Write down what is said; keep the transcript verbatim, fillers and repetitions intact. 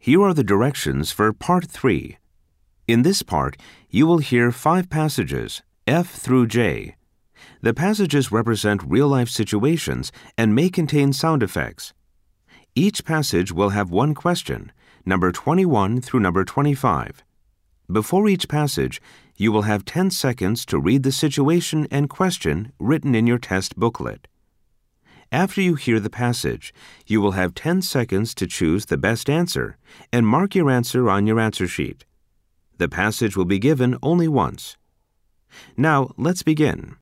Here are the directions for Part three. In this part, you will hear five passages, F through J. The passages represent real-life situations and may contain sound effects. Each passage will have one question, number twenty-one through number twenty-five. Before each passage, you will have ten seconds to read the situation and question written in your test booklet. After you hear the passage, you will have ten seconds to choose the best answer and mark your answer on your answer sheet. The passage will be given only once. Now, let's begin.